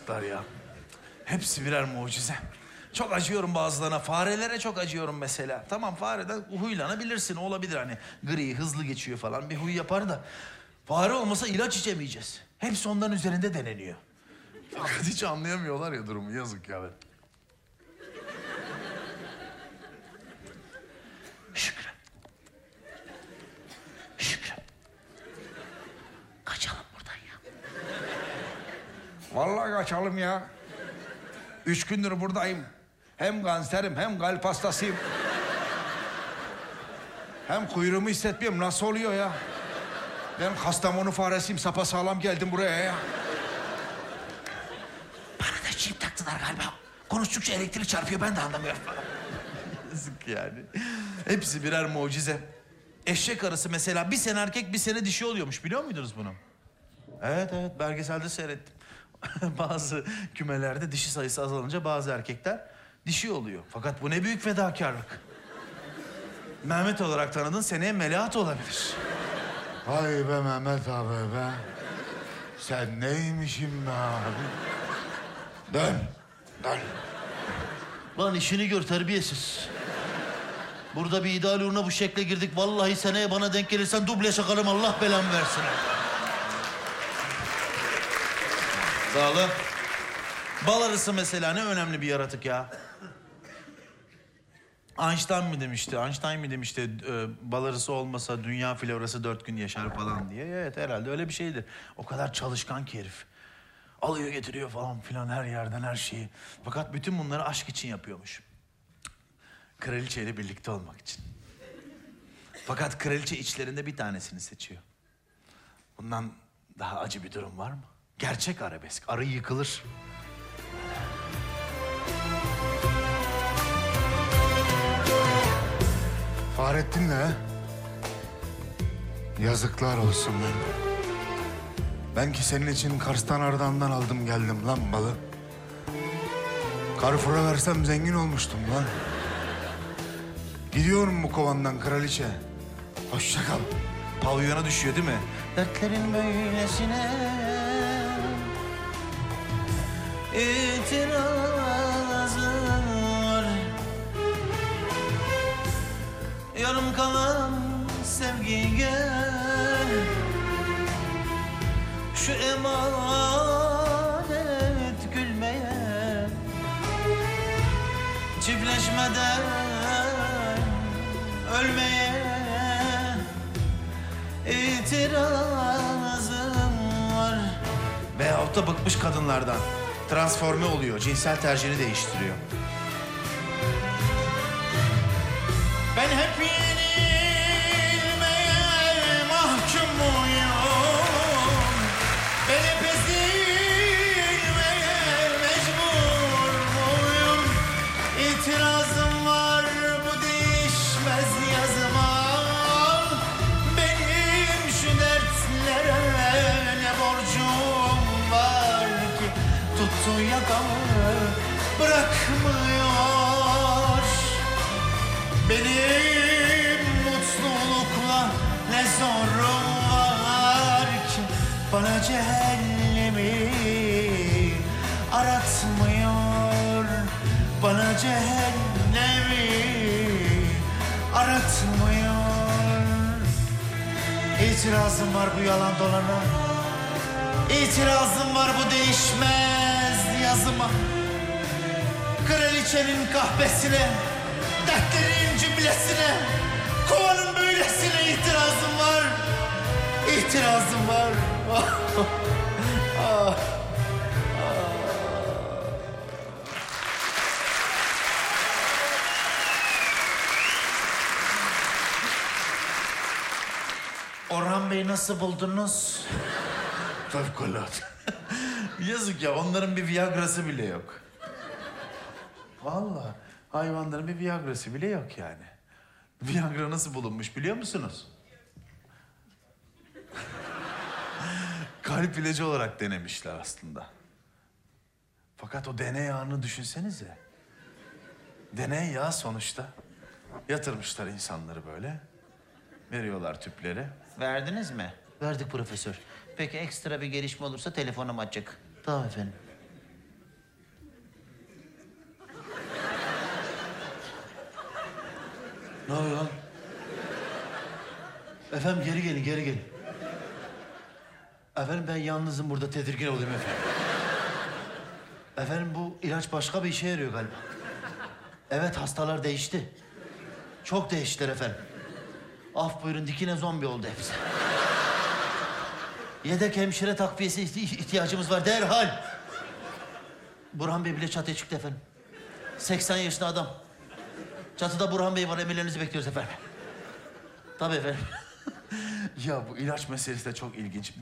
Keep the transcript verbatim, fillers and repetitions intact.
yaratıklar ya. Hepsi birer mucize. Çok acıyorum bazılarına. Farelere çok acıyorum mesela. Tamam, fareden huylanabilirsin, olabilir hani. Gri, hızlı geçiyor falan, bir huy yapar da. Fare olmasa ilaç içemeyeceğiz. Hepsi onların üzerinde deneniyor. Fakat hiç anlayamıyorlar ya durumu. Yazık ya. Şükrü. Şükrü. Kaçalım buradan ya. Vallahi kaçalım ya. Üç gündür buradayım. Hem kanserim hem kalp hastasıyım. Hem kuyruğumu hissetmiyorum. Nasıl oluyor ya? Ben Kastamonu faresiyim. Sapasağlam geldim buraya ya. Bana da çip taktılar galiba. Konuştukça elektrik çarpıyor, ben de anlamıyorum. Yazık yani. Hepsi birer mucize. Eşek arısı mesela bir sene erkek bir sene dişi oluyormuş, biliyor muydunuz bunu? Evet evet, belgeselde seyrettim. Bazı kümelerde dişi sayısı azalınca bazı erkekler dişi oluyor. Fakat bu ne büyük fedakarlık. Mehmet olarak tanıdın, seneye Melahat olabilir. Vay be Mehmet abi be. Sen neymişim be abi? Dön, dön. Lan işini gör terbiyesiz. Burada bir ideal uğruna bu şekle girdik. Vallahi seneye bana denk gelirsen duble şakalım, Allah belamı versin. Sağ olun. Bal arısı mesela ne önemli bir yaratık ya. Einstein mi demişti, Einstein mi demişti e, bal arısı olmasa dünya florası dört gün yaşar falan diye. Evet herhalde öyle bir şeydir. O kadar çalışkan ki herif. Alıyor getiriyor falan filan her yerden her şeyi. Fakat bütün bunları aşk için yapıyormuş. Kraliçeyle birlikte olmak için. Fakat kraliçe içlerinde bir tanesini seçiyor. Bundan daha acı bir durum var mı? Gerçek arabesk. Arı yıkılır. Fahrettin ne? Yazıklar olsun ben. Ben ki senin için Kars'tan Ardahan'dan aldım geldim lan balı. Carrefour'a versem zengin olmuştum lan. Gidiyorum bu kovandan kraliçe. Hoşça kal. Pavyona düşüyor değil mi? Dertlerin böylesine itirazım var. Yarım kalan sevgi gel, şu emanet gülmeye, çiftleşmeden ölmeye itirazım var. Veyahut da bıkmış kadınlardan. Transforme oluyor, cinsel tercihini değiştiriyor. Ben hep yenilmeye mahkum muyum? Ben hep ezilmeye mecbur muyum? İtirazım var bu değişmez yazıma. Benim şu dertlere ne borcum var ki? Tuttu yakamı bırakmıyor. Benim mutlulukla ne zorum var ki? Bana cehennemi aratmıyor. Bana cehennemi aratmıyor. İtirazım var bu yalan dolana. İtirazım var bu değişmez yazıma. Kraliçenin kahvesine, dertlerin cümlesine, kovanın böylesine itirazım var. İtirazım var. ah. Orhan Bey nasıl buldunuz? Fevkalade. Yazık ya, onların bir Viagra'sı bile yok. Vallahi hayvanların bir Viagra'sı bile yok yani. Viagra nasıl bulunmuş biliyor musunuz? Kalp ilacı olarak denemişler aslında. Fakat o deney yağını düşünsenize. Deney yağı sonuçta. Yatırmışlar insanları böyle. Veriyorlar tüpleri. Verdiniz mi? Verdik profesör. Peki ekstra bir gelişme olursa telefonum açık. Tamam efendim. Ne oluyor lan? Efendim geri gelin, geri gelin. Efendim ben yalnızım burada, tedirgin olayım efendim. Efendim bu ilaç başka bir işe yarıyor galiba. Evet, hastalar değişti. Çok değiştiler efendim. Af buyurun, dikine zombi oldu hepsi. Yedek hemşire takviyesi ihtiyacımız var derhal. Burhan Bey bile çatıya çıktı efendim. seksen yaşında adam. Çatıda Burhan Bey var, emirlerinizi bekliyoruz efendim. Tabii efendim. Ya bu ilaç meselesi de çok ilginç.